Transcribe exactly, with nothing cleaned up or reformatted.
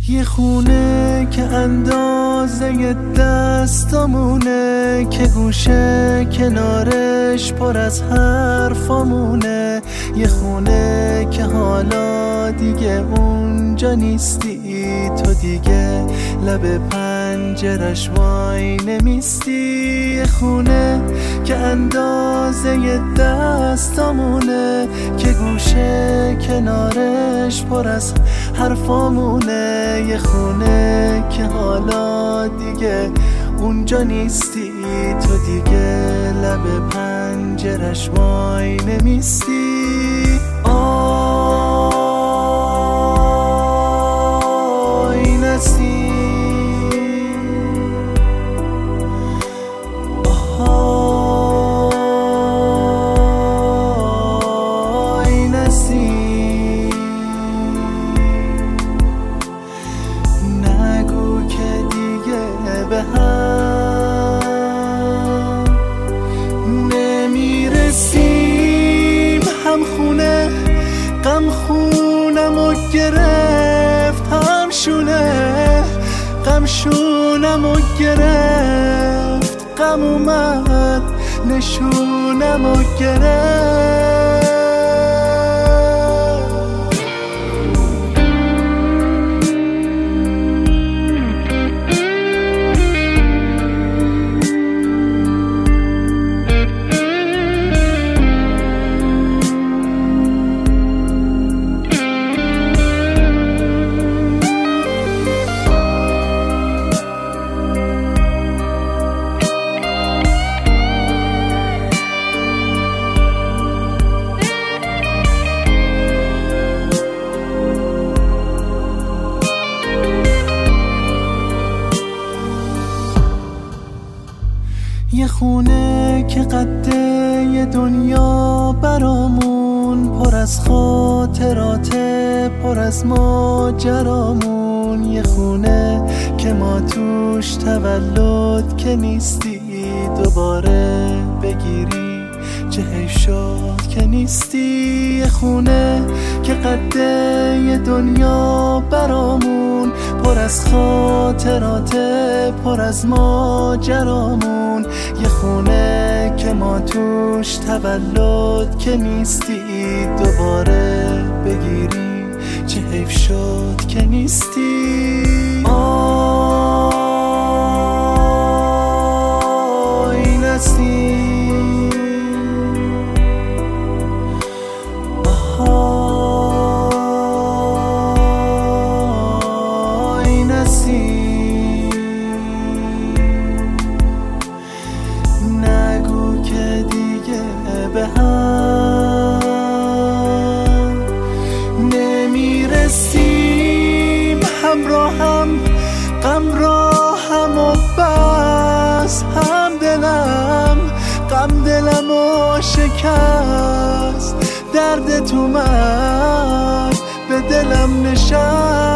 یه خونه که اندازه دستامونه، که گوشه کنارش پر از حرفامونه. یه خونه که حالا دیگه اونجا نیستی، تو دیگه لب پنجرش وای نمیستی. یه خونه که اندازه دستامونه، که گوشه کنارش پر از حرفامونه. یه خونه که حالا دیگه اونجا نیستی، تو دیگه لب پنجرش وای نمیستی. آی نسیم، آی نسیم، نگو که دیگه به هم نمیرسیم. هم خونه غم خونم و گرفت، هم شونه غم شونم و گرفت. غم اومد نشونم و گرفت. یه خونه که قده یه دنیا برامون، پر از خاطراته پر از ماجرامون. یه خونه که ما توش تولد که نیستی، دوباره بگیری چه حیف شد که نیستی. یه خونه که قده یه دنیا برامون، پر از خاطراته پر از ماجرامون. یه خونه که ما توش تولد که نیستی، دوباره بگیری چه حیف شد که نیستی. آی نسیم، آی نسیم، نگو که دیگه به هم نمیرسیم. همراهم غم راهم و بس، هم دلم غم دلم و شکست. درد تو من به دلم نشست.